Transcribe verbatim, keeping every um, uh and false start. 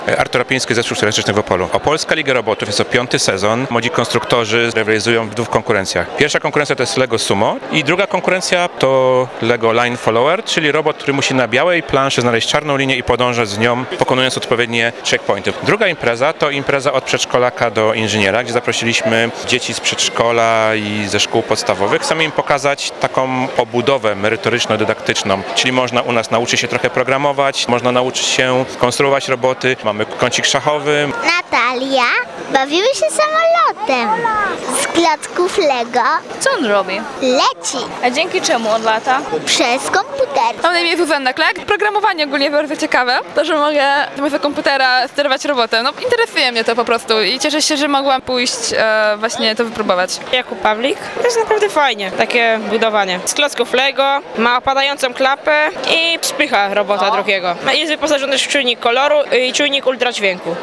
Artur Apiński, Zespół Sztuczny w Opolu. Opolska Liga Robotów jest to piąty sezon. Młodzi konstruktorzy rywalizują w dwóch konkurencjach. Pierwsza konkurencja to jest Lego Sumo i druga konkurencja to Lego Line Follower, czyli robot, który musi na białej planszy znaleźć czarną linię i podążać z nią, pokonując odpowiednie checkpointy. Druga impreza to impreza od przedszkolaka do inżyniera, gdzie zaprosiliśmy dzieci z przedszkola i ze szkół podstawowych. Chcemy im pokazać taką obudowę merytoryczno-dydaktyczną, czyli można u nas nauczyć się trochę programować, można nauczyć się konstruować roboty. Mamy kącik szachowy. Natalia, bawimy się samolotem z klocków Lego. Co on robi? Leci A dzięki czemu on lata? przez komputer. Mam na imię Zuzanna Klek. Programowanie ogólnie bardzo ciekawe. To, że mogę zamiast komputera sterować robotem. No interesuje mnie to po prostu i cieszę się, że mogłam pójść e, właśnie to wypróbować. Jakub Pawlik. To jest naprawdę fajnie, takie budowanie. Z klocków Lego, ma opadającą klapę i spycha robota drugiego. Jest wyposażony w czujnik koloru i czujnik ultradźwięku.